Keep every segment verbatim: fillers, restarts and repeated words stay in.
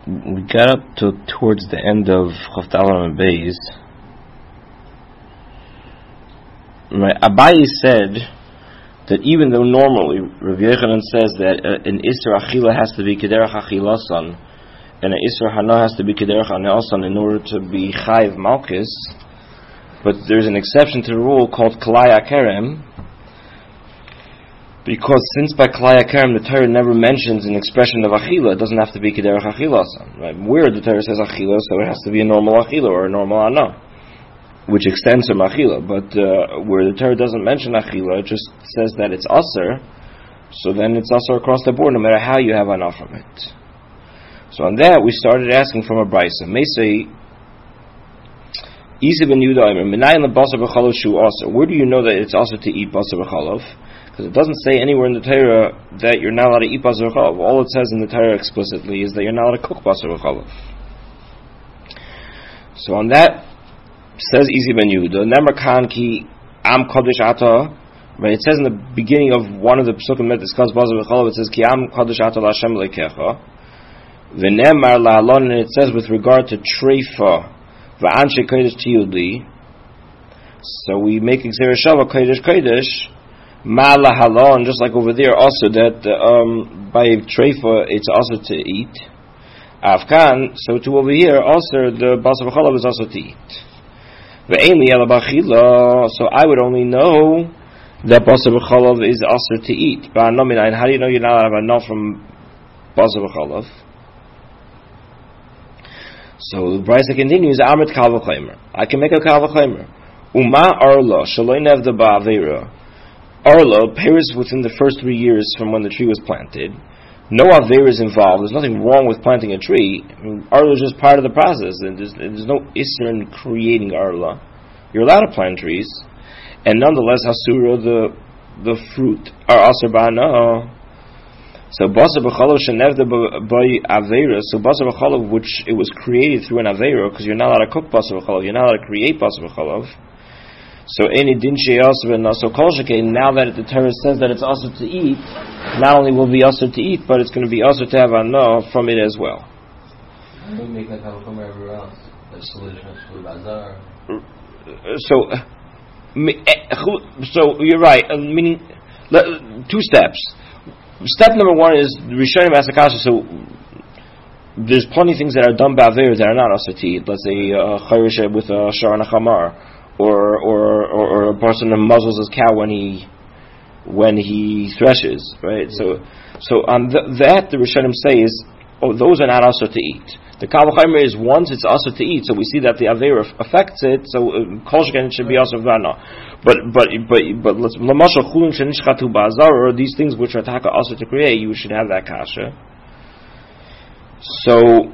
we got up to towards the end of Chavdalam and Beis. Right, Abaye said that even though normally Rav Yochanan says that uh, an Isser Achila has to be Kederach Achilasan and an Isser Hana has to be Kederach Aneasan in order to be Chayiv Malchus, but there's an exception to the rule called Kalaya Kerem, because since by Kalaya Kerem the Torah never mentions an expression of Achila, it doesn't have to be Kederach Achilasan. Right? Where the Torah says Achila, so it has to be a normal Achila or a normal Ana, which extends from Achila. But uh, where the Torah doesn't mention Achila, it just says that it's Aser, so then it's Aser across the board, no matter how you have Ana from it. So on that, we started asking from a Brisa. Mesei, Isa ben Yehuda, Minayin lebasar b'chalav shu Aser. Where do you know that it's Aser to eat basar b'chalav? Because it doesn't say anywhere in the Torah that you're not allowed to eat basar b'chalav. All it says in the Torah explicitly is that you're not allowed to cook basar b'chalav. So on that, says Izi ben Yehuda, Nemar kan ki am kodesh ata. Right, it says in the beginning of one of the psukim that discuss basar b'chalav, it says ki am kodesh ata l'Hashem lekecha. V'nemar la'alon, and it says with regard to treifa, v'anshe kodesh tiyudi. So we make Gzera Shava kodesh kodesh. Ma lahalon, just like over there, also that um, by treifa it's also to eat. Afkan, so too over here, also the basar b'chalav is also to eat. Ve'ein li ela b'achila, so I would only know that basar b'chalav is also to eat. But no minayin, how do you know you're not allowed to have enough from basar b'chalav? So the Brisa continues, Amrit kal v'chaymer. I can make a kal v'chaymer. Uma arla shaloi nevda ba'avera. Arla, Paris within the first three years from when the tree was planted. No Avera is involved. There's nothing wrong with planting a tree. I mean, Arla is just part of the process. And there's, there's no Isser in creating Arla. You're allowed to plant trees. And nonetheless, Hasura, the the fruit, are Asar Ba'ana. So Basar B'chalav Shenevda by Avera. So Basar B'chalav, which it was created through an Avera, because you're not allowed to cook Basar B'chalav. You're not allowed to create Basar B'chalav. So any din she'asur and so kol shekain. Now that the Torah says that it's also to eat, not only will be also to eat, but it's going to be also to have ana from it as well. We make that kal v'chomer everywhere else. So, so you're right. Uh, meaning, two steps. Step number one is Rishonim Asakasha. So there's plenty of things that are done ba'aver that are not also to eat. Let's say a chayrish with a shar and a chamar. Or, or, or, or a person who muzzles his cow when he when he threshes, right? So, so on th- that the Rishonim say is, oh, those are not also to eat. The kal v'chaymer is once it's also to eat, so we see that the avera affects it. So kol sheken it should be also v'ana. But but but but let's l'mashal chulin shenishchatu ba'azar, or these things which are taka also to create, you should have that kasha. So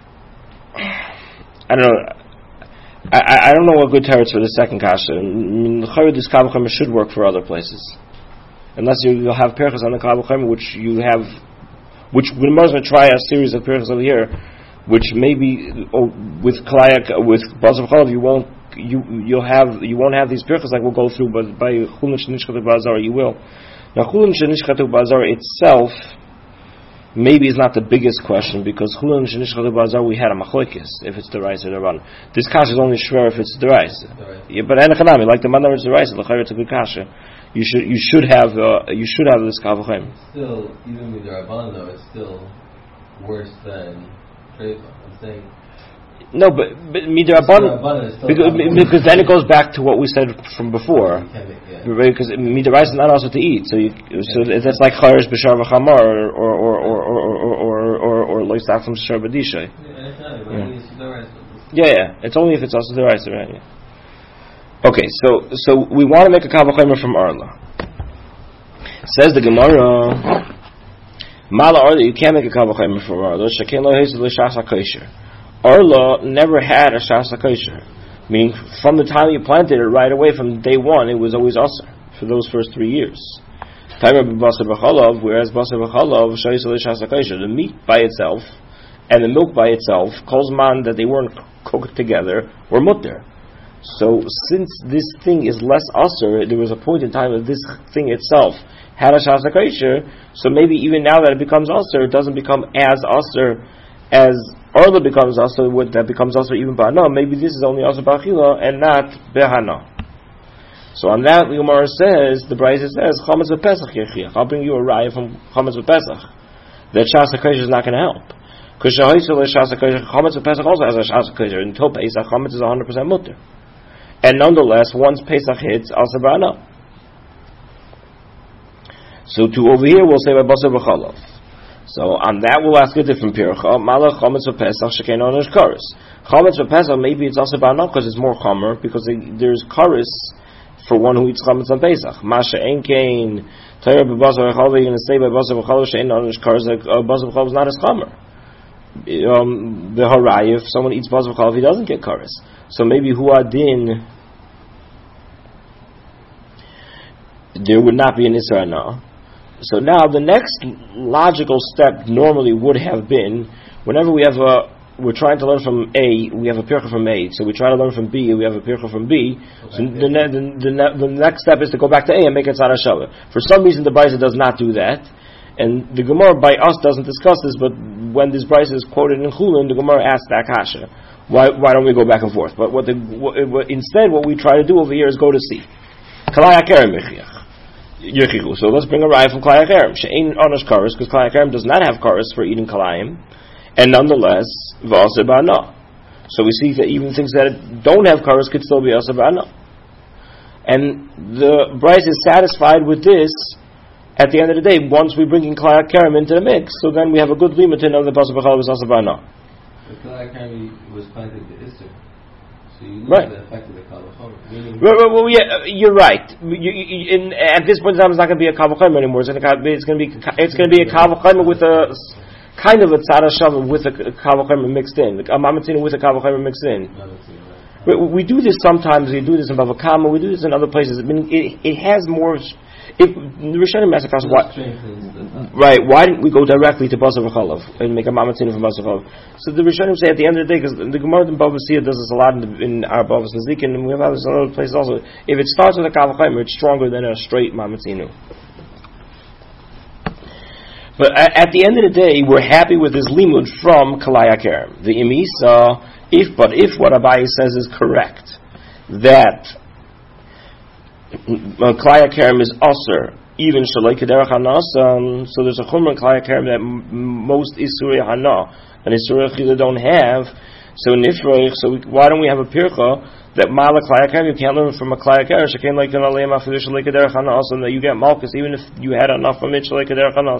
I don't know. I, I don't know what good teretz for the second kasha. I mean, the chayr this kal v'chaymer should work for other places, unless you, you'll have perchas on the kal v'chaymer, which you have, which we're going to try a series of perchas over here, which maybe oh, with klayak with basar b'chalav you won't you you'll have you won't have these perchas like we'll go through, but by chulin shenishchatu ba'azar you will. Now chulin shenishchatu ba'azar itself maybe is not the biggest question, because chulin shenishchatu ba'azar we had a machlokes if it's the rice or the run. This kasha is only shver if it's the rice. Yeah, but enechanami like the mandar is the rice, the chayr it's a good kasha. You should you should have uh, you should have this kal v'chaymer. Still, even with the rabbanon though, it's still worse than treifa. I'm saying. No, but but midrabanan because, because then it goes back to what we said from before. Yeah. Because midrabanan is not also to eat, so you, so that's like chayrish b'shar v'chamar or or or or or or or like that from shar b'dishay. Yeah, yeah, it's only if it's also the rice, right? Yeah. Okay, so so we want to make a kal v'chaymer from arla. Says the Gemara, Mala arla, you can't make a kal v'chaymer from arla. Shekein lo hezid l'shas hakosher. Arla never had a shas hakosher, meaning from the time you planted it right away from day one, it was always aser for those first three years. Whereas basar b'chalav shayis l'shas hakosher, the meat by itself and the milk by itself, calls man that they weren't cooked together, were mutter. So since this thing is less aser, there was a point in time that this thing itself had a shas hakosher. So maybe even now that it becomes aser, it doesn't become as aser as Orla becomes also what that becomes also even ba'ana. Maybe this is only also ba'achila and not behana. So on that, the Gemara says, the Brisa says, Chametz v'Pesach yechiach. I'll bring you a raya from Chametz v'Pesach that Shas HaKodesh is not going to help. Because Shas HaKodesh, Chametz v'Pesach also has a Shas HaKodesh. Until Pesach, Chametz is one hundred percent mutter. And nonetheless, once Pesach hits, also ba'ana. So to over here, we'll say by Basar v'Chalav. So on that, we'll ask a different pircha. Malach Chametz v'Pesach shekein onesh kares. Chametz v'Pesach, maybe it's also ba'ana because it's more chomer, because there's kares for one who eats chametz on Pesach. Masha ein kain Torah b'basar v'chalav. You're going to say by basar v'chalav she'ein onesh kares. Basar v'chalav is not as chomer. Um, the haraya, if someone eats basar v'chalav, he doesn't get kares. So maybe hu adin, there would not be an isra now. So now the next logical step normally would have been, whenever we have a, we're trying to learn from A, we have a pircha from A. So we try to learn from B, we have a pircha from B. So the, the, the, the next step is to go back to A and make it tzara shava. For some reason the Brisa does not do that. And the Gemara by us doesn't discuss this, but when this Brisa is quoted in Chulin, the Gemara asks that kasha. Why, why don't we go back and forth? But what the, what, what, instead what we try to do over here is go to C. Kalai HaKerem Mechiach. So let's bring a raya from Kalai HaKerem. She'ein onesh kares, because Kalai HaKerem does not have kares for eating kalayim. And nonetheless, v'aseh ba'ana. So we see that even things that don't have kares could still be aseh ba'ana. And the Brisa is satisfied with this at the end of the day. Once we bring in Kalai HaKerem into the mix, so then we have a good limit to know that basar v'chalav is aseh ba'ana. The Kalai HaKerem was planted the Isser. So you lose right. the effect of the Kal V'chomer. Well, well, well, yeah, you're right. You, you, in, at this point in time, it's not going to be a Kal V'chomer anymore. It's going to be, it's going to be, it's going to be a Kal V'chomer with a kind of a tzara shava with a Kal V'chomer mixed in, a mamatzina with a Kal V'chomer mixed in. We, we do this sometimes. We do this in Bava Kama. We do this in other places. I mean, it, it has more. If the Rishonim ask us why, right? Why didn't we go directly to basar v'chalav and make a mamatzina from basar v'chalav? So the Rishonim say at the end of the day, because the Gemara in Bava Basira does this a lot in, the, in our Bava Nazik, and we have others in other places also. If it starts with a Kal V'chomer, it's stronger than a straight mamatzinu. But at the end of the day, we're happy with this limud from Kalai HaKerem. The imisa, if but if what Abaye says is correct, that Kalai HaKerem is aser, even shalei kederach hana, so there's a chumrah in Kalai HaKerem that m- most isurei hana and isurei chila don't have. So nifroich, so we, why don't we have a pircha that mala Kalai HaKerem, you can't learn from a Kalai HaKerem, shekein like an aleim afilu shalei kederach hana, that you get malchus even if you had enough from it shalei kederach hana.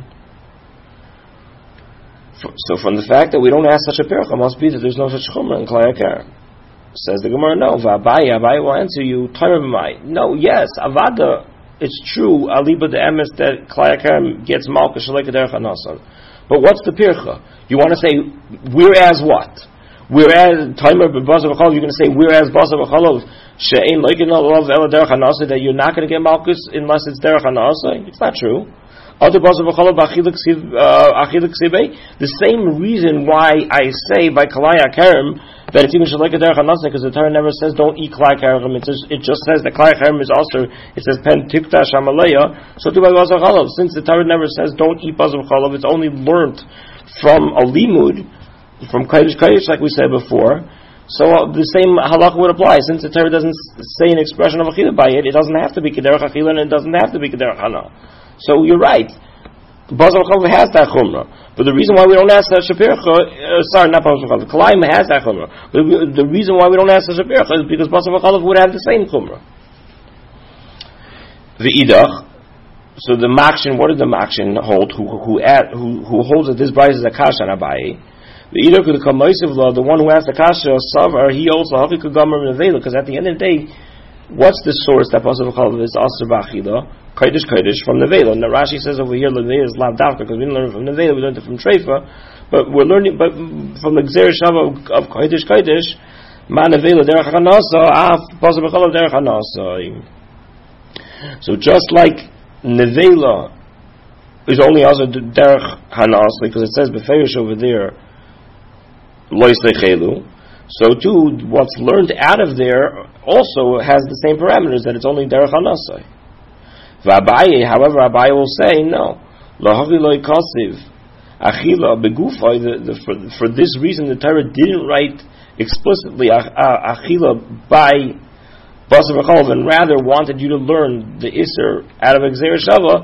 So from the fact that we don't ask such a pircha, must be that there's no such chumrah in Kalai HaKerem. Says the Gemara, no. V'abaye, Abaye will answer you. Taimai. No, yes, avada. It's true. Aliba the emes that Kalai HaKerem gets malchus shalei kederach hanasan. But what's the pircha? You want to say whereas what? Whereas Taimer b'basar v'chalav, you're going to say whereas basar v'chalav she'ein loikin alav ela derech hanasa, that you're not going to get malchus unless it's derech hanasa. It's not true. The same reason why I say by Kalai HaKerem that it's even shalei kederach hanasan, because the Torah never says don't eat Kalai HaKerem. It, it just says that Kalai HaKerem is also, it says pen tikta shamaleya, so too by basar v'chalav. Since the Torah never says don't eat basar v'chalav, it's only learnt from a limud, from kodesh kodesh, like we said before. So uh, the same halakha would apply. Since the Torah doesn't say an expression of achila by it, it doesn't have to be kederach achila and it doesn't have to be kederach hana. So you're right. Basar v'chalav has that chumrah, but the reason why we don't ask that shapircha, uh, sorry, not basar v'chalav, Kalayim has that chumrah. But we, the reason why we don't ask that shapircha is because basar v'chalav would have the same chumrah. V'idach. So the makshin, what did the makshin hold? Who who at, who, who holds that this brayz is a kasha on Abaye? The idach could come law, the one who asked the kasha savar, he also hachiku gomer nevela, because at the end of the day, what's the source that basar v'chalav is aser b'achila? Kodesh Kodesh from Nevela. And Rashi says over here, Nevela is lav dafka, because we didn't learn it from Nevela, we learned it from Treifa. But we're learning, but from the Gzera Shava of, of Kodesh Kodesh, Ma Nevela derech hanasa, af basar v'chalav derech hanasa. So just like Nevela is only also derech hanasa, because it says beferish over there, lois lechelu. So too, what's learned out of there also has the same parameters, that it's only derech hanasa. V'abaye, however, Abaye will say, no. Lahavi loy kasiv. Achila begufay, the, the, for, for this reason, the Torah didn't write explicitly achila by basar v'chalav, and rather wanted you to learn the iser out of Gzeira Shava,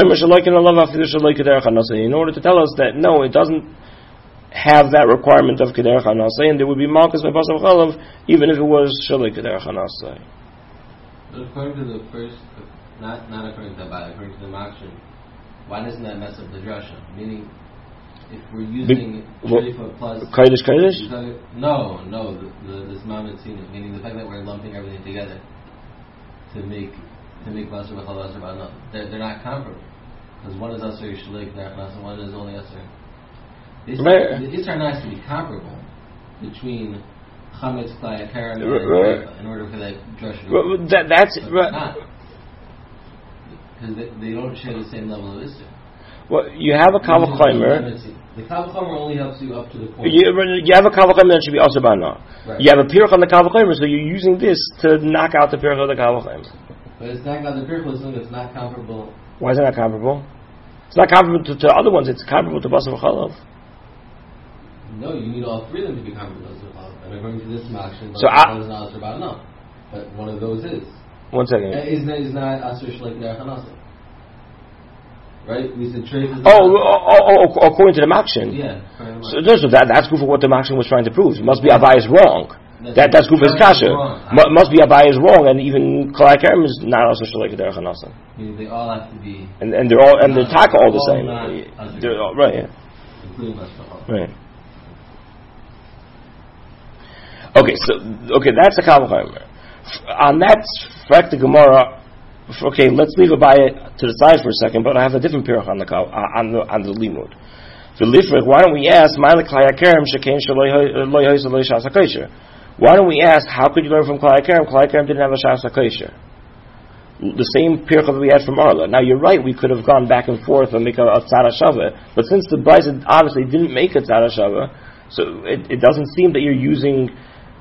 in order to tell us that no, it doesn't have that requirement of kederach hanasai, and there would be malchus by basar v'chalav even if it was shaloi kederach hanasai. But according to the first, not not according to the Abaya, according to the Makshin, why doesn't that mess up the drasha? Meaning, if we're using Shrifa plus Kodesh Kodesh? No, no, the, the, this Mamet Sina, meaning the fact that we're lumping everything together to make to make Basar B'chal Basar B'anah. They're, they're not comparable. Because one is Asar Yishalik Derech and one is only Asar. The Isra has to be comparable between Chametz, Klai, Akarim, and Shrifa in order for that drasha to work. That, that's right. Not. Because they, they don't share the same level of Isra. Well, you have a Kal V'chomer. The Kal V'chomer only helps you up to the point. You, you have a Kal V'chomer that should be also Bana. Right. You have a Pirch on the Kal V'chomer, so you're using this to knock out the Pirch of the Kal V'chomer. But it's knocking out the Pirch, so it's not comparable. Why is it not comparable? It's not comparable to, to other ones. It's comparable to Basar V'chalav. No, you need all three of them to be comparable to Basar V'chalav. And according to this Makshin, so Basar V'chalav is not Asr Ba'anah. But one of those is. One second. Is is not Asr Shalek Derech Hanasai. Right? We said traces. Oh, oh, oh, oh, according to the Makshin. Yeah. So, so that, that's good for what the Makshin was trying to prove. It must be Abai is wrong. That's that that's good for his kasha. M- must be Abai is wrong, and even Klai Kerem is not also Shalek Derech Hanasai. They all have to be. And and they're all and they're taka all the same. They're all, right. Yeah. Including Basar. Right. Okay, so okay, that's a Kal V'chomer. On that fact, the Gemara. Okay, let's leave Abaya to the side for a second, but I have a different pirach on the on the on the limud. The lifrich. Why don't we ask? Why don't we ask? How could you learn from Klai Kerem? Klai Kerem didn't have a shas hakosher. The same pirach that we had from Arla. Now you're right. We could have gone back and forth and make a, a tzara shava, but since the Brisa obviously didn't make a tzara shava, so it, it doesn't seem that you're using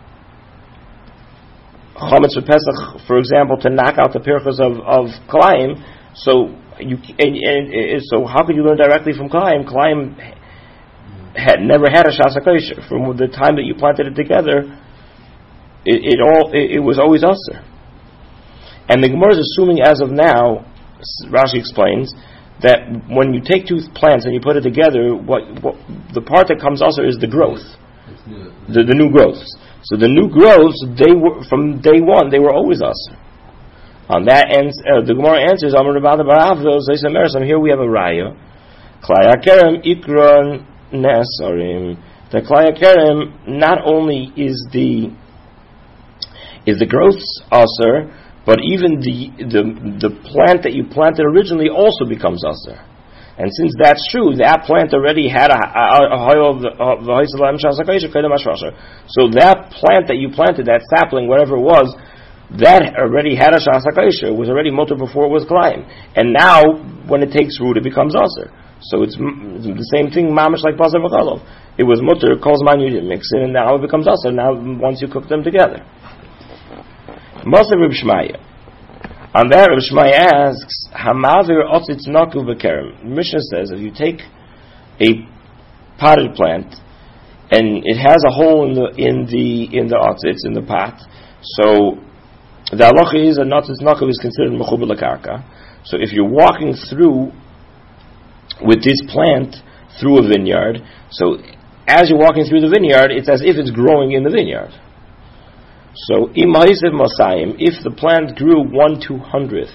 Chametz for Pesach, for example, to knock out the pirchas of of Kalayim. So you and, and, and so how could you learn directly from Kalayim? Kalayim had never had a shas hakosher. From the time that you planted it together, it, it all it, it was always usher. And the Gemara is assuming, as of now, Rashi explains that when you take two plants and you put it together, what, what the part that comes usher is the growth, the, the new growths. So the new growths, they were from day one, they were always us. On that ends, uh, the Gemara answers, Amar Rabba Baravos, they say, Merisam, here we have a raya. Klai Kerem ikron nesarim. The Klai Kerem not only is the is the growths aser, but even the, the the plant that you planted originally also becomes aser. And since that's true, that plant already had a hoil of the so that plant that you planted, that sapling, whatever it was, that already had a shas hakosher. It was already mutter before it was Kalayim. And now, when it takes root, it becomes aser. So it's the same thing, mamish like Basar V'chalav. It was mutter, calls man, you didn't mix it, and now it becomes aser. Now, once you cook them together. Basar Reb Shmaya. On that, Reb Shmaya asks, Hamavir otzitz naku v'kerem. Mishnah says, if you take a potted plant and it has a hole in the in the in the otzitz, in the pot, so the halacha is that otzitz naku is considered mechubel l'karka. So if you're walking through with this plant through a vineyard, so as you're walking through the vineyard, it's as if it's growing in the vineyard. So, im ha'isiv masayim, if the plant grew one two hundredth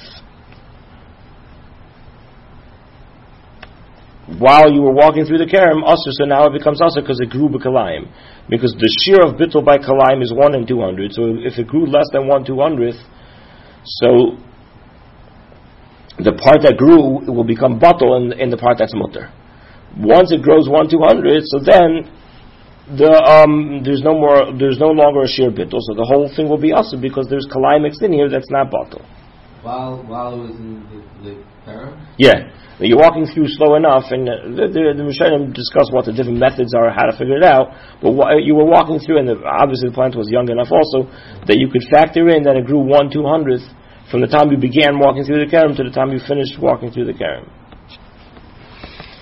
while you were walking through the kerem, asr, so now it becomes asr because it grew b'kalayim. Because the shear of bittul by kalayim is one and two hundred. So if it grew less than one two hundredth, so the part that grew it will become batul in, in the part that's mutter. Once it grows one two hundredth, so then The um, there's no more, there's no longer a sheer bittul, so the whole thing will be asr because there's kalai mixed in here that's not batul. While while it was in the, the Torah? Yeah, you're walking through slow enough, and uh, the the, the Rishonim discuss what the different methods are, how to figure it out. But wh- you were walking through, and the, obviously the plant was young enough also that you could factor in that it grew one two hundredth from the time you began walking through the kerem to the time you finished walking through the kerem.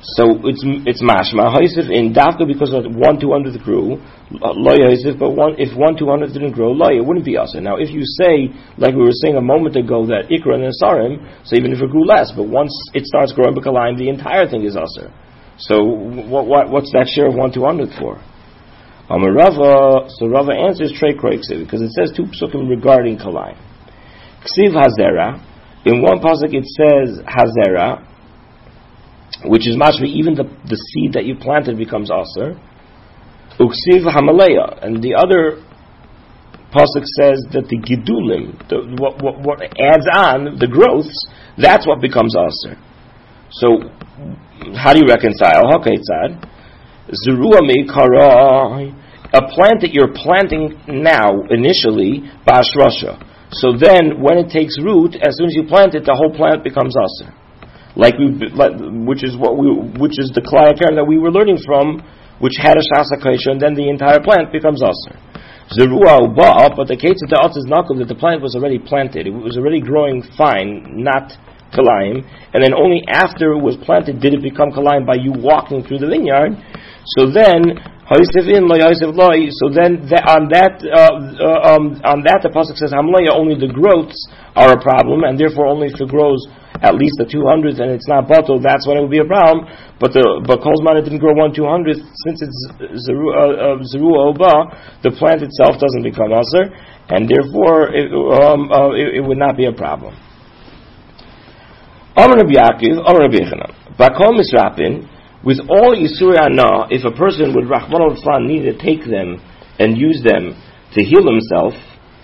So it's it's mashma haisif in dafka because of one two hundredth grew loy haisif, but one if one two hundredth didn't grow loy, it wouldn't be aser. Now if you say like we were saying a moment ago that ikra and asarim, so even if it grew less, but once it starts growing b'kalayim, the entire thing is aser. So what, what what's that share of one two hundredth for? Um, Rava, so Rava answers trey kroiksiv because it says two psukim regarding kalayim. Ksiv hazera, in one pasuk it says hazera, which is mashvi, even the, the seed that you planted becomes aser. Uksiv hamaleya, and the other pasuk says that the gidulim, the, what, what, what adds on, the growths, that's what becomes aser. So, how do you reconcile? Hakeitzad, zerua meikara, a plant that you're planting now, initially, ba'ashrasha. So then, when it takes root, as soon as you plant it, the whole plant becomes aser. Like we, like, which is what we, which is the klayakar that we were learning from, which had a shasa kaisha, and then the entire plant becomes aser. Zerua uba, but the case of the otz is nakum that the plant was already planted, it was already growing fine, not kalayim, and then only after it was planted did it become kalayim by you walking through the vineyard. So then, haisif in loy haisif loy. So then, the, on that, uh, uh, um, on that the pasuk says hamlaya, only the growths are a problem, and therefore only if it grows at least the two hundredth and it's not bottled, that's when it would be a problem. But the but kolzman it didn't grow one two hundredth, since it's zerua uh, oba, the plant itself doesn't become aser, and therefore it, um, uh, it, it would not be a problem. Amar Rabbi Yaakov, Amar Rabbi Yechanan, bakol misrapin, with all Yisuri Ana, if a person would Rahman al-Flan need to take them and use them to heal himself,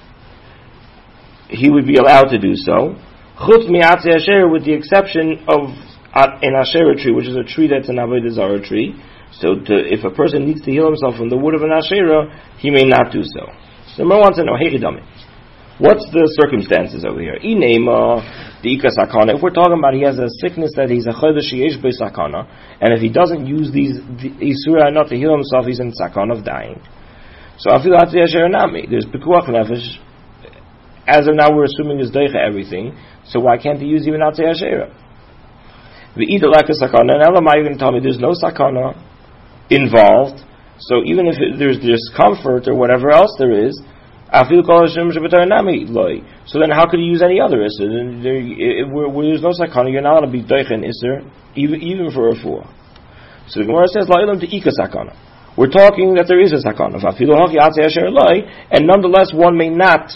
he would be allowed to do so. Chutz mi'atzei asher, with the exception of an asherah tree, which is a tree that's an avodah zarah tree. So, to, if a person needs to heal himself from the wood of an asherah, he may not do so. So, Mar wants to know, hey, Hidami, what's the circumstances over here? Inema the ika sakana. If we're talking about he has a sickness that he's a chodesh yesh be sakana, and if he doesn't use these isura not to heal himself, he's in sakana of dying. So, afilu atzei asherah nami. There's pikuach nefesh. As of now, we're assuming there's deicha everything. So why can't he use even atzei asherah? V'ida laka sakana. And Elamai, you're going to tell me there's no sakana involved. So even if it, there's discomfort or whatever else there is, afil kol hashem shebetar nami loy. So then how could he use any other iser? There, where, where there's no sakana, you're not going to be deicha in iser, even even for a refuah. So the Gemara says la'ilam to ika sakana. We're talking that there is a sakana. V'afilu haki atzei asherah loy, and nonetheless one may not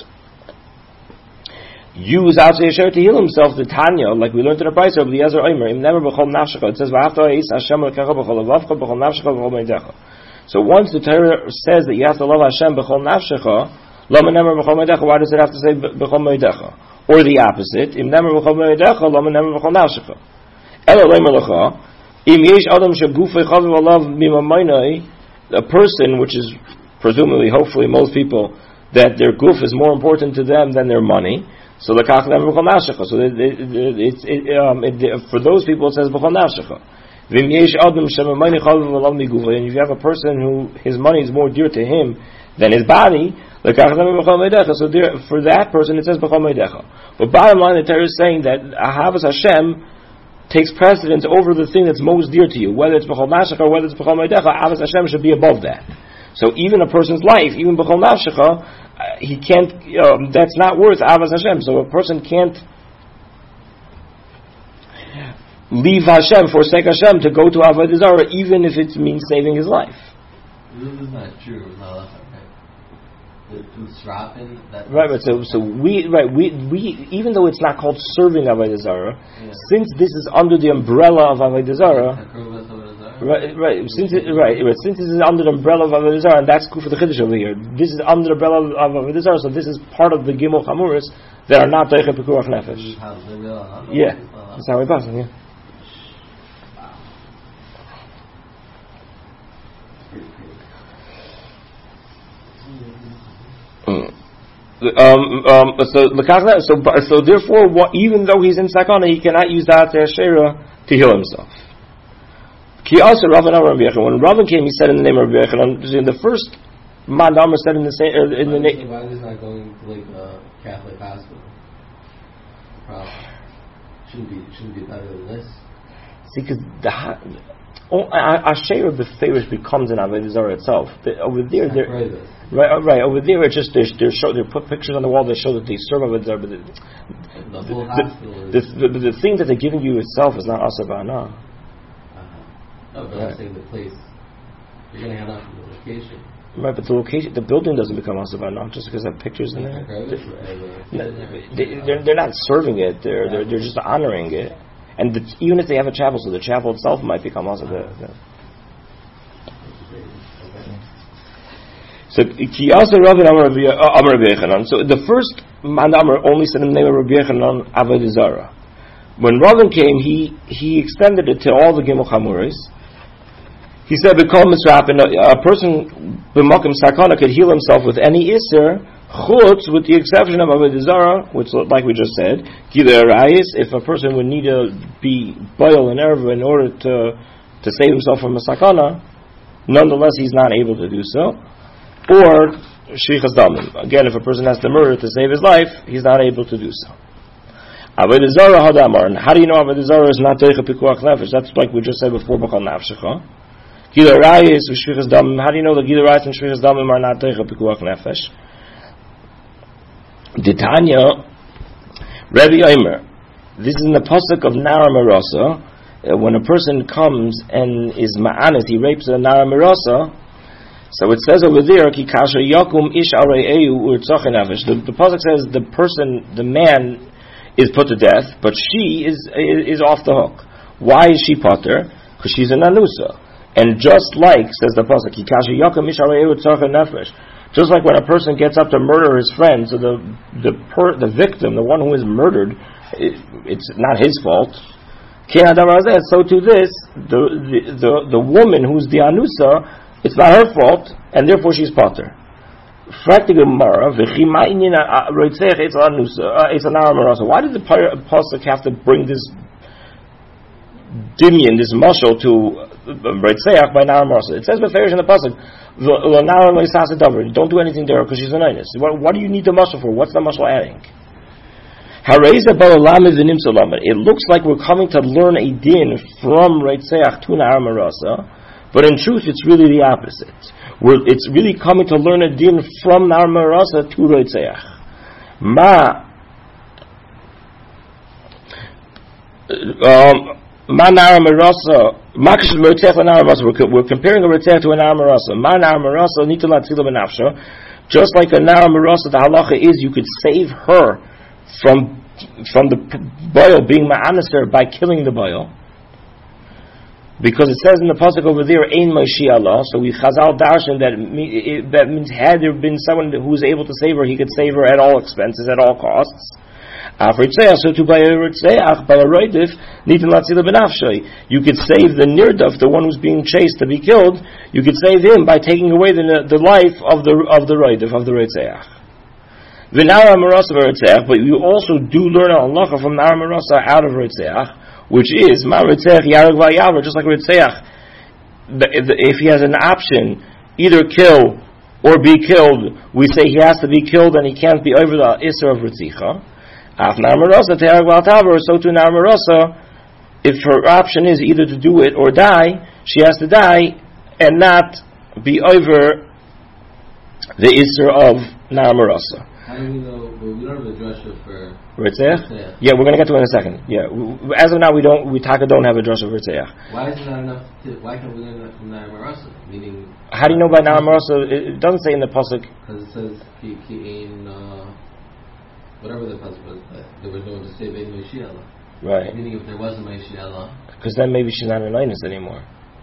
use atzei asherah to heal himself. The Tanya, like we learned in the Brisa of the Eliezer Omer, im never b'chol nafshecha. It says v'afta ha'is Hashem l'kecha b'chol avavcha b'chol nafshecha b'chol meidecha. So once the Torah says that you have to love Hashem b'chol nafshecha, lama nemer b'chol meidecha, why does it have to say b'chol meidecha? Or the opposite, im nemer b'chol meidecha, lama nemer b'chol nafshecha. Elo leimer lecha, im yesh adam shegufei chaviv alav mimamayna, a person, which is presumably, hopefully, most people, that their guf is more important to them than their money. So the kach never b'chol nafshecha. So it, it, it, it, um, it, for those people, it says b'chol nafshecha. V'im yesh adam shemamayni chaviv alav migufei, and if you have a person who his money is more dear to him than his body, the kach never b'chol meidecha. So there, for that person, it says b'chol meidecha. But bottom line, the Torah is saying that ahavas Hashem takes precedence over the thing that's most dear to you, whether it's b'chol nafshecha or whether it's b'chol meidecha. Ahavas Hashem should be above that. So even a person's life, even b'chol nafshecha, uh, he can't. Um, that's not worth ahavas Hashem. So a person can't leave Hashem, forsake Hashem to go to avodah zarah, even if it means saving his life. This is not true. It's not right. Right, but so so we right we we even though it's not called serving avodah zarah, yeah. Since this is under the umbrella of avodah zarah, right, right, since it, right, right, since this is under the umbrella of avodah zarah, and that's cool for the chiddush over here. This is under the umbrella of avodah zarah, so this is part of the gimel chamuris that are not deicha pekuach nefesh. Yeah, that's how we pass it. Yeah. Um, um, so, so, so therefore, what, even though he's in sakana, he cannot use that asherah to heal himself. Ki also Ravan Rabbi Yechanan. When Ravan came, he said in the name of Rabbi Yechanan. In the first mandama said in the same in the name. Why is not going to like a Catholic hospital? Problem. Shouldn't be shouldn't be better than this. See, because the oh, Asher Beferish becomes an Avodah Zarah itself. The, over there, they're, right, right. Over there, it's just they they show they put pictures on the wall. They show that they serve Avodah Zarah, but the the, the, the, the, the thing that they're giving you itself is not Asavana. Uh-huh. No, but right. I'm saying the place. You're going to have enough of the location. Right, but the location, the building doesn't become Asavana just because they have pictures in there. They, they're, they're not serving it. They're they're they're just honoring it. And the, even if they have a chapel, so the chapel itself might become also the. the so ki also Rabbi Amar Rabbi Yechanan. So the first man Amar only said the name of Rabbi Yechanan Avodah Zarah. When Ravin came, he he extended it to all the Gimel Chamuris. He said, "Become misrapin. A person b'makom sakana could heal himself with any iser." Chutz, with the exception of Avodah Zarah, which, like we just said, Gila Arayis, if a person would need to be boil and erva in order to to save himself from a sakana, nonetheless he's not able to do so. Or Shrichas Damim. Again, if a person has to murder to save his life, he's not able to do so. Avodah Zarah Hadamar. And how do you know Avodah Zarah is not Deicha Pikuach Nefesh? That's like we just said before, B'chol Nafshecha. Gila Arayis, Shrichas Damim. How do you know that Gila Arayis and Shrichas Damim are not Deicha Pikuach Nefesh? Tanya, Rabbi Omer. This is in the pasuk of Nara Marasa. Uh, when a person comes and is ma'anet, he rapes a Nara Marasa. So it says over there, Ki kasha yakum ish are'eu urtzachin nefesh. The the pasuk says the person, the man, is put to death, but she is is, is off the hook. Why is she potter? Because she's an anusa. And just like says the pasuk, Ki kasha yakum ish are'eu urtzachin nefesh. Just like when a person gets up to murder his friend, so the the per, the victim, the one who is murdered, it, it's not his fault. So to this, the, the the the woman who's the anusa, it's not her fault, and therefore she's potter. Why did the pasuk have to bring this dimion, this mashal to Reitzeach by Nara Marasa? It says beferish in the pasuk, don't do anything to her because she's an inus. What, what do you need the mashal for? What's the mashal adding? It looks like we're coming to learn a din from Reitzeach to Nara Marasa, but in truth it's really the opposite. We're, it's really coming to learn a din from Nara Marasa to Reitzeach. Ma um, Ma Nara Marasa. We're comparing a Retzech to a Nara Marasa. Ma Nara Marasa nitula tzila b'nafsha. Just like a Nara Marasa, the halacha is you could save her from from the boil being ma'anaser by killing the boil. Because it says in the pasuk over there, Ein Maishi Allah. So we Chazal darshan that that means had there been someone who was able to save her, he could save her at all expenses, at all costs. So to by a Ritzeach, by a Roidif, you could save the Nirdaf, the one who's being chased to be killed. You could save him by taking away the the life of the of the Roidif, of the Ritzeach. V'nara Marasa v'Ritzeach, but you also do learn a halacha from Nara Marasa out of Ritzeach, which is Ma Ritzeach Yarag V'Yavar, just like Ritzeach. If he has an option, either kill or be killed, we say he has to be killed and he can't be over the Isser of Ritzicha. So to Nara Marasa, if her option is either to do it or die, she has to die and not be over the Isser of Nara Marasa. How do we know? Well, we don't have a drasha for Ritzeach? Yeah, we're going to get to it in a second. Yeah, as of now, we don't. We taka don't have a drasha for Ritzeach. Why is it not enough? To, why can't we learn that from Nara Marasa? Meaning, how do you know by Nara Marasa? It doesn't say in the pasuk. Because it says ki ki in uh, whatever the pasuk was, that there was no one to save Ein Maishi Allah. Right. Meaning, if there was a Maishi Allah, because then maybe she's not an Inus anymore.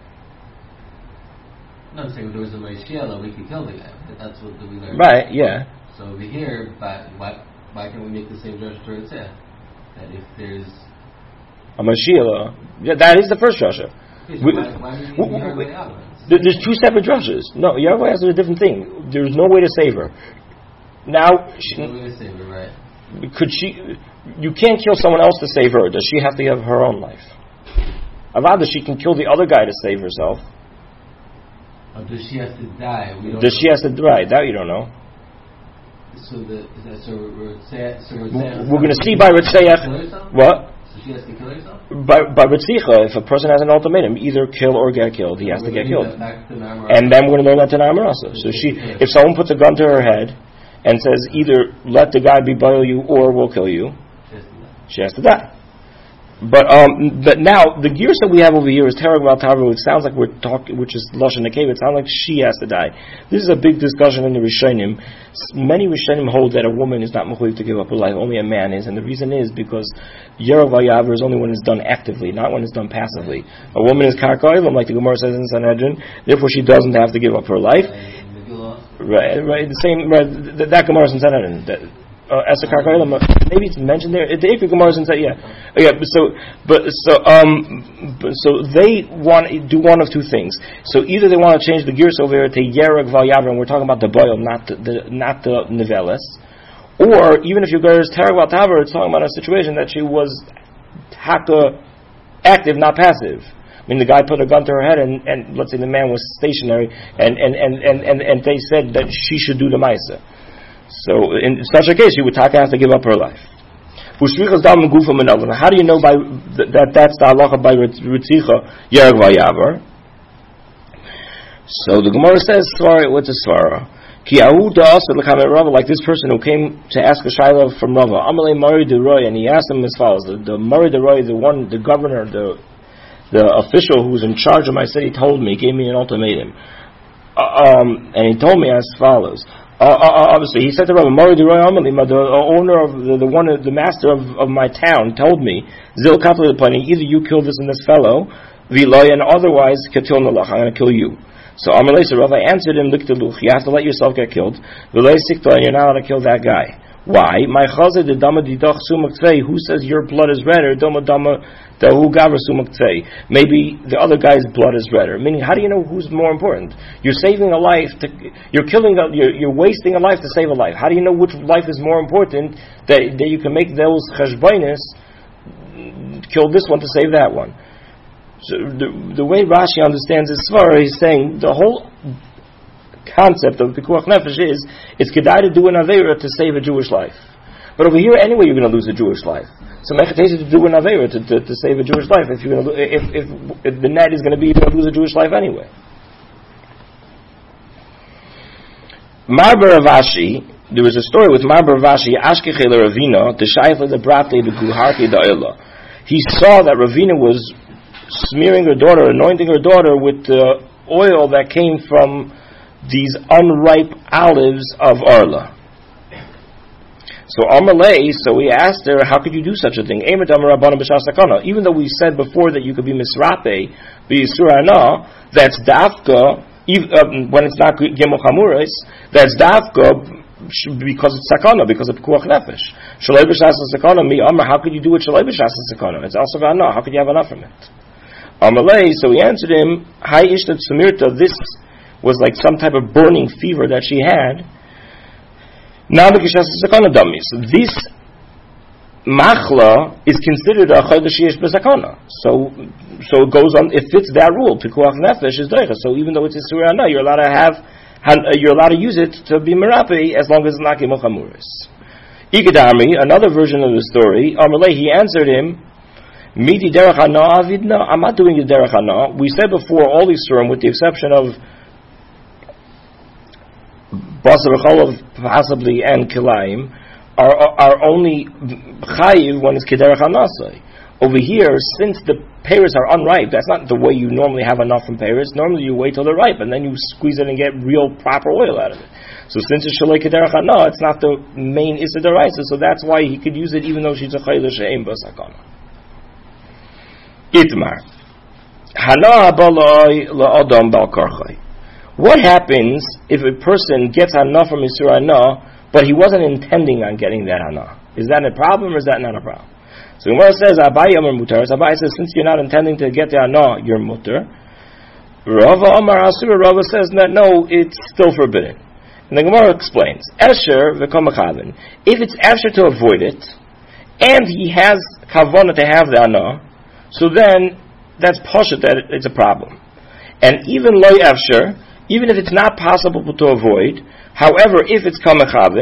No, I'm saying if there was a Maishi Allah, we could kill the guy. That's what we learned. Right. Yeah. So over here, but why why can't we make the same drasha to Ritzeach? That if there's a Mashiach, yeah, that is the first drasha. Okay, so we, why, why do you need Yargway out? There's two separate drashas. No, Yargway is a different thing. There's no way to save her. Now, she, no way to save her, right? Could she? You can't kill someone else to save her. Does she have to have her own life? Avada, she can kill the other guy to save herself. Or does she have to die? We don't does know. she have to die? That you don't know. So the is that, so we're, so we're, we're going to see by Ritzeach. What? So she has to kill herself? By, by Ritzicha, if a person has an ultimatum, either kill or get killed, he has we're to get killed. To and then we're going to learn that to Namar also. So she, if someone puts a gun to her head and says, either let the guy be boil you or we'll kill you, she has to die. But um, but now the gears that we have over here is Terag Val Tavra, which sounds like we're talking, which is Lashon Nekeva. It sounds like she has to die. This is a big discussion in the Rishonim. Many Rishonim hold that a woman is not mechuyev to give up her life; only a man is, and the reason is because Yerag Val Yaver is only when it's done actively, not when it's done passively. A woman is karkoilim, like the Gemara says in Sanhedrin. Therefore, she doesn't have to give up her life. Right, right. The same. Right, that, that Gemara is in Sanhedrin. That, Uh, as a karkoilim, maybe it's mentioned there. The Ikra Gemara says, yeah, yeah. So, but so um, so they want to do one of two things. So either they want to change the gears over here to Yerag Val Yaver, and we're talking about the boil, not the, the not the niveles, or even if you go to Terag Val Tavra, it's talking about a situation that she was haka active, not passive. I mean, the guy put a gun to her head, and, and let's say the man was stationary, and and, and, and, and, and they said that she should do the ma'aseh. So in such a case, she would have to give up her life. How do you know by th- that that's the halacha by Ritzicha Yerag Val Yaver? So the Gemara says, what's a svara? Ki ahuda also l'kamet Rava, like this person who came to ask a shayla from Rava. Amalei Mari de Roy, and he asked him as follows: the, the Mari de Roy, the one, the governor, the the official who was in charge of my city, told me, gave me an ultimatum, uh, um, and he told me as follows. Uh, uh, obviously, he said to Rabbi Mori the owner of the, the one, the master of, of my town, told me, "Zil kapla the either you kill this and this fellow, v'loy, and otherwise katil nalach. I'm going to kill you." So Amalei said, Rabbi answered him, "Likteluch, you have to let yourself get killed. V'loy sikta, and you're not allowed to kill that guy. Why? My chazed the dama didach sumak tzvei. Who says your blood is redder? Dama dama dahu gavra sumak tzvei. Maybe the other guy's blood is redder. Meaning, how do you know who's more important? You're saving a life. To, you're killing. A, you're, you're wasting a life to save a life. How do you know which life is more important? That that you can make those cheshbainis, kill this one to save that one. So the the way Rashi understands this svara, he's saying the whole concept of pikuach nefesh is it's kedai to do an aveira to save a Jewish life. But over here, anyway, you're going to lose a Jewish life. So mechatesi to do an aveira to, to, to save a Jewish life. If you're going to, if, if, if the net is going to be you're going to lose a Jewish life anyway. Marbar Avashi, there was a story with Marbar Avashi Ashkechel Ravina the Shaifla the Brate the Guharki the Oila. He saw that Ravina was smearing her daughter, anointing her daughter with the oil that came from these unripe olives of Arla. So Amalei, so he asked her, how could you do such a thing? Even though we said before that you could be misrape, be surana, that's dafka, when it's not gemel chamuris, that's dafka because it's sakana, because of kuach nefesh. Shalei b'shas sakana, mi amar, how could you do it shalei b'shas sakana? It's also v'ana, how could you have enough from it? Amalei, so he answered him, Hai ishtat samirta, this was like some type of burning fever that she had. Now the kishas sakana dummies. This machla is considered a chodesh yesh b'sakana. So, so it goes on. It fits that rule. Pikuach nefesh is doicha. So even though it's a surana, you're allowed to have, you're allowed to use it to be merapi as long as it's not gemel chamuris. Ikadami, another version of the story. Amalei, he answered him, Midi derech hana avidna. I'm not doing the derech hana. We said before all these surim, with the exception of basar v'cholov possibly and kilayim, are are only chayiv when it's kederech hanasai. Over here, since the pears are unripe, that's not the way you normally have enough from pears. Normally you wait till they're ripe and then you squeeze it and get real proper oil out of it. So since it's shalei kederech hana, it's not the main issa deraisa, so that's why he could use it even though she's a chayiv she'em b'sakana. Itmar hana baloi la'adam bal karchay. What happens if a person gets hana from Yisur hana, but he wasn't intending on getting that hana? Is that a problem or is that not a problem? So Gemara says, Abai Amar Mutar. So Abai says, since you're not intending to get the hana, you're mutar. Rava Amar Asura, Rava says that no, it's still forbidden. And the Gemara explains, Esher v'komachavin. If it's Esher to avoid it, and he has kavana to have the hana, so then that's pashut that it's a problem. And even loy Esher, even if it's not possible to avoid, however, if it's kamachavin,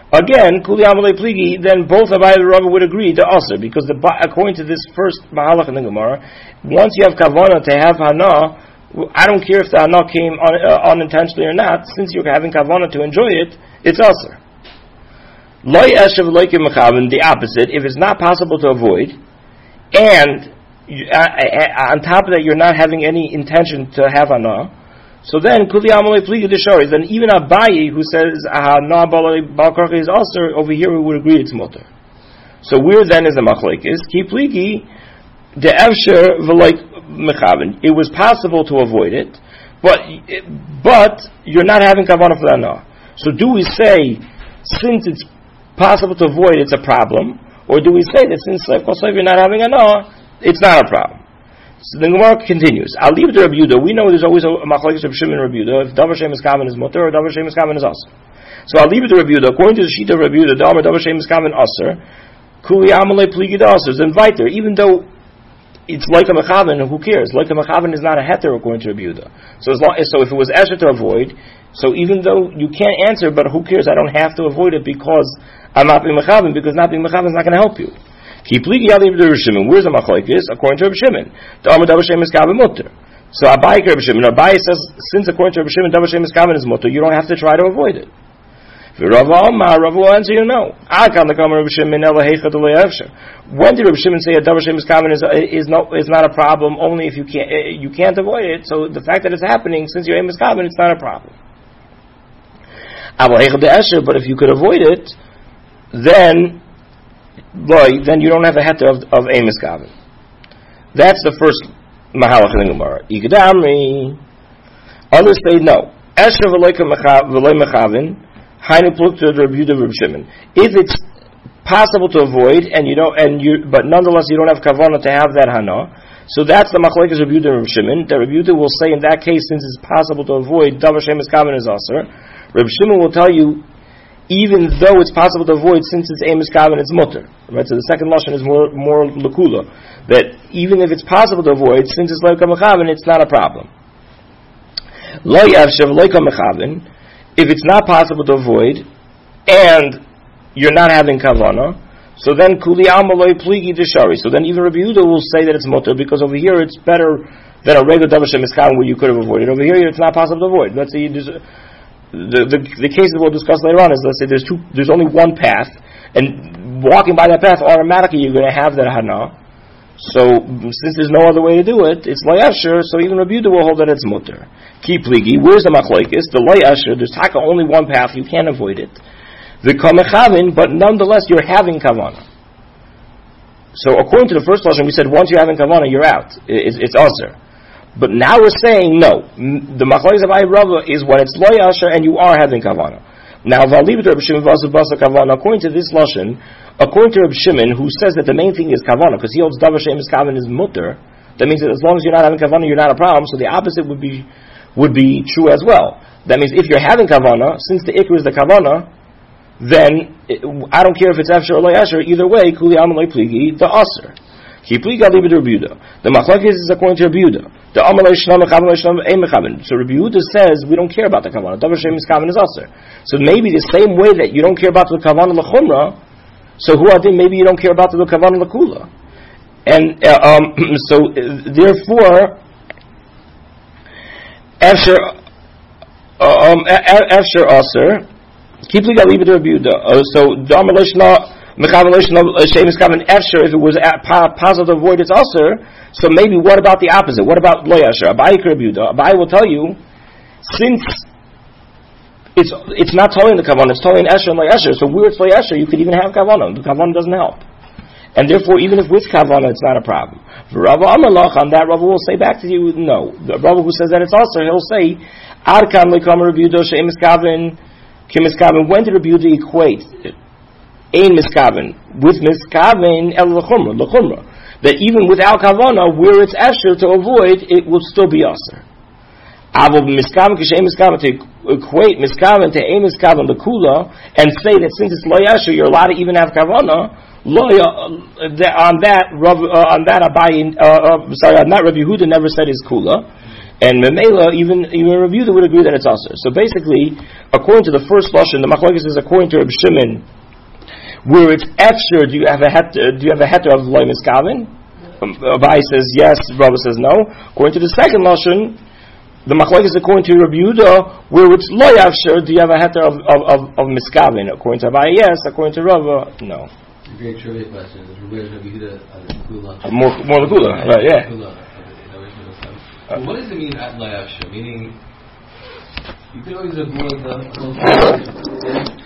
Again, Kuli Amalei Pligi, then both Abaye and Rava would agree to Aser, because the, according to this first Mahalach in the Gemara, once you have Kavana to have Hana, I don't care if the Hana came un, uh, unintentionally or not, since you're having Kavana to enjoy it, it's Aser. Loi Eshev Loikim Mechaven, the opposite, if it's not possible to avoid, and you, uh, uh, on top of that you're not having any intention to have Hana, so then, Kuli Amalei Pligi Deshari, then even Abaye, who says, Aha, Na Balkarchi is also, over here we would agree it's Mutter. So where then is the Machlekes? Ki Pligi, the Evsher V'loik Mechaven. It was possible to avoid it, but but you're not having Kavanah for that now. So do we say, since it's possible to avoid, it's a problem? Or do we say that since you're not having a no, it's not a problem? So the Gemara continues. I'll leave it to Rabbi Yehuda. We know there's always a machlekes of Shimon and Rabbi Yehuda. If Davar Shem is common is mutter, or Davar Shem is common is aser. So I'll leave it to Rabbi Yehuda. According to the sheet of Rabbi Yehuda, Davar Davar Shem is common aser. Kuli Amalei Pligi aser. Then weiter, even though it's like a mechaven, who cares? Like a mechaven is not a heter according to Rabbi Yehuda. So as long, so if it was esher to avoid, so even though you can't answer, but who cares? I don't have to avoid it because I'm not being mechaven, because not being mechaven is not going to help you. Keep Pligi Yali Rabbi Shimon. Where's the machlekes? According to Rabbi Shimon, the Amar Davar Shem is kaven mutter. So Abaye Rabbi Shimon. Abaye says, since according to Rabbi Shimon, Davar Shem is kaven is mutter, you don't have to try to avoid it. Rava Amar, Rava will answer you no. Akan the Kamar Rabbi Shimon Ela Heicha D'Lo Yevsher. When did Rabbi Shimon say a Davar Shem is kaven is is no is not a problem? Only if you can't you can't avoid it. So the fact that it's happening, since your aim is kaven, it's not a problem. But if you could avoid it, then boy, then you don't have a heter of, of Amos Gavin. That's the first Mahalach in the Gemara. Igadamri. Others say no. Esher v'loy mechavin, hainu pluk to Rabbi Yehuda Rabbi Shimon. If it's possible to avoid, and you don't, and you, but nonetheless you don't have kavanah to have that hana, so that's the machlekes Rabbi Yehuda Rabbi Shimon. That Rabbi Yehuda will say in that case, since it's possible to avoid, davar shemis kavan is aser. Rabbi Shimon will tell you, even though it's possible to avoid, since it's Amos Kavan, it's mutter. Right? So the second lashon is more more lakula. That even if it's possible to avoid, since it's like a mechaven, it's not a problem. Lo yavshav like a mechaven. If it's not possible to avoid, and you're not having kavana, so then kuli amaloi pligi deshari. So then even Rabbi Yehuda will say that it's mutter, because over here it's better than a regular davar shemis kavan where you could have avoided. Over here it's not possible to avoid. Let's say you just, The, the the case that we'll discuss later on is, let's say there's two, there's only one path, and walking by that path automatically you're going to have that hana. So since there's no other way to do it, it's layasher. So even Rabbi Yehuda will hold that it's mutter. Ki pligi. Where's the machlekes? The layasher. There's taka only one path. You can't avoid it. The kamechavin, but nonetheless you're having kavana. So according to the first lesson, we said once you're having kavana, you're out. It's, it's aser. But now we're saying no. The machlekes of Abaye Rava is when it's lo yasher and you are having kavana. Now, according to this lashon, according to Rabbi Shimon, who says that the main thing is kavana, because he holds davar shemis kavan is mutter, that means that as long as you're not having kavana, you're not a problem. So the opposite would be would be true as well. That means if you're having kavana, since the ikr is the kavana, then it, I don't care if it's efsher or lo yasher. Either way, kuli amalei pligi the aser. The machlekes is according to Rabbi Yehuda. The amalei shnam mechaven shnam ein mechaven. So Rabbi Yehuda says we don't care about the kavanah. Davar shemis kavan is aser. So maybe the same way that you don't care about the kavanah lechumra, so who adin maybe you don't care about the kavanah lekula. And uh, um, so uh, therefore, after um, after aser, keep the leave it to Rabbi Yehuda. Uh, so the amalei shnam. If it was possible to avoid its ulcer, so maybe what about the opposite? What about lo yasher? Abaye Abaye will tell you, since it's it's not telling the kavanah, it's telling esher and lo yasher. So where it's lo yasher, you could even have kavanah. The kavanah doesn't help, and therefore even if with kavanah, it's not a problem. Rava Amalach on that, Rava will say back to you, no. The Rava who says that it's ulcer, he'll say, Arkan lekam Rabbi Yehuda she'emis kaven kimis kaven. When did Rabbi Yehuda equate ein miskaven with miskaven el lechumra lechumra, that even without kavana, where it's esher to avoid, it will still be aser. Avol miskaven kishem miskaven, to equate miskaven to ein miskaven lekula and say that since it's lo yasher, you're allowed to even have kavana. Lo on that uh, on that Abaye uh, uh, sorry on that Rabbi Yehuda never said his kula. And Memela, even even Rav Yehuda would agree that it's aser. So basically, according to the first lashon, the machlokes is according to Reb Shimon, where it's after, do you have a heter, do you have a heter of loy miskaven? Abai says yes, Rabba says no. According to the second lashon, the machlokes is according to Reb Yehuda, where it's loy after, do you have a heter of of of, of miskaven? According to Abai, yes. According to Rabba, no. It's a great trivia question. Where's Reb Yehuda? More more the kula, right? Yeah. Well, what does it mean at layavsha? Meaning, you can always avoid the